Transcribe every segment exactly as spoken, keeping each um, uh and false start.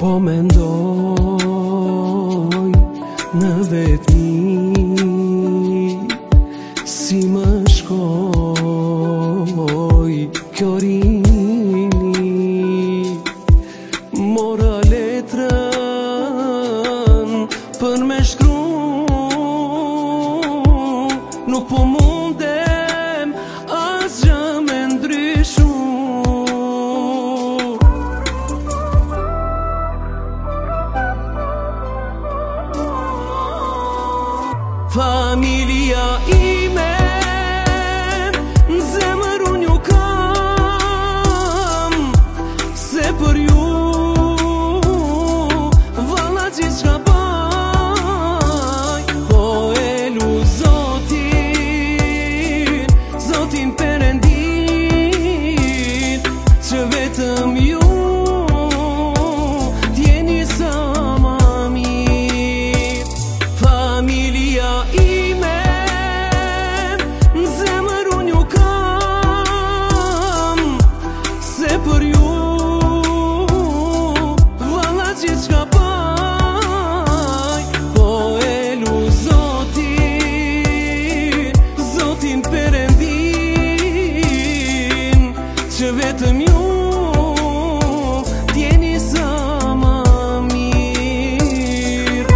Po mendoj në vetmi, si më shkoj kjo rini. Mora letrën për me shkru, nuk po mundem asgjë me ndryshu. Familia ime në zemër unë ju kam, se për ju valla gjithçka baj. Po e lu Zotin, Zotin Perëndin, që vetëm ju t'jeni sa ma mirë. Familia ime në zemër unë ju kam, se për ju valla gjithçka baj. Po e lu Zotin, Zotin Perëndin, që vetëm ju t'jeni sa ma mirë.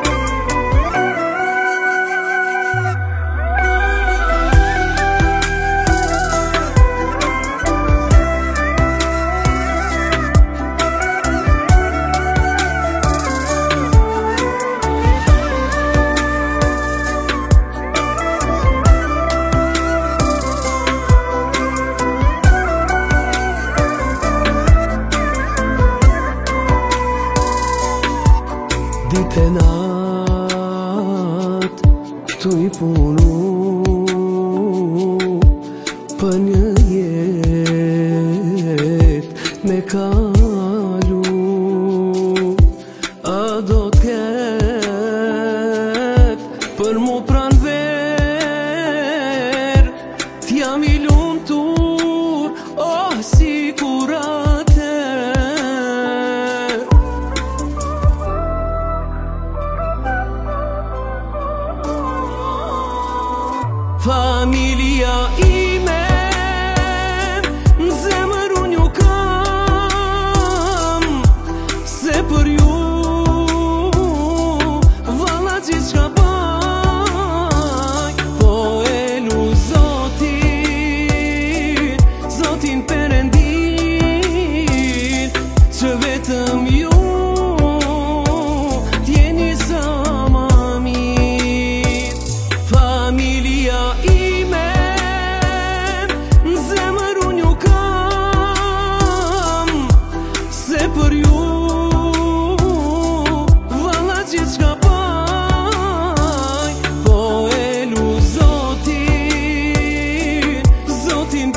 Ditë e natë këtu i punu, për një jetë me kalu. A do t'ket për mu pran ver, t'jam i lumtur, oh si kurate. Familia ime në zemër unë ju kam, se për ju valla gjithçka baj. Po e lu Zotin, Zotin Perëndin, që vetëm ju t'jeni sa ma mirë. Familia ime në zemër unë ju kam, se për ju valla gjithçka baj. Po e lu Zotin, Zotin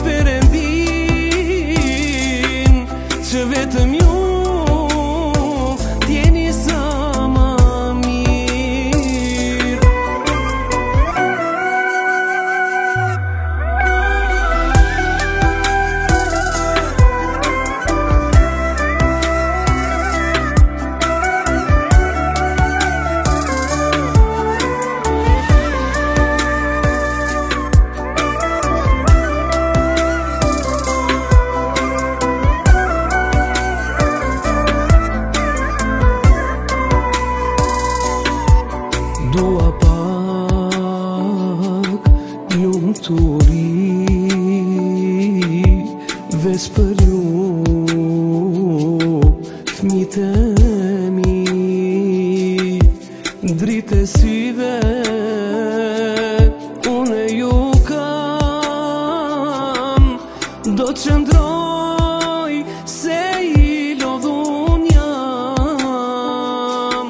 Perëndin, që vetëm ju t'jeni sa ma mirë. Dua pak lumturi, veç për ju fëmijët e mi. Dritë e syve unë ju kam, do të qëndroj se i lodhun jam.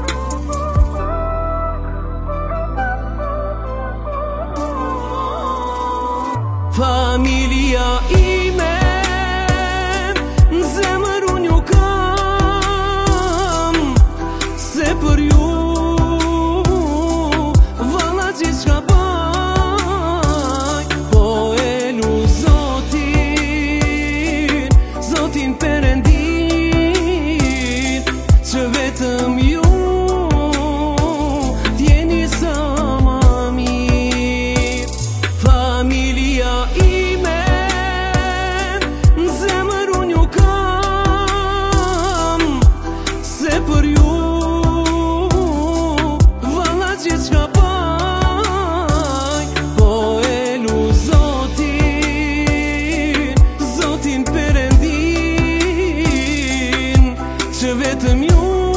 Familia ime në zemër unë ju kam, se për ju valla gjithçka baj. Po e lu Zotin, Zotin Perëndin, që vetëm ju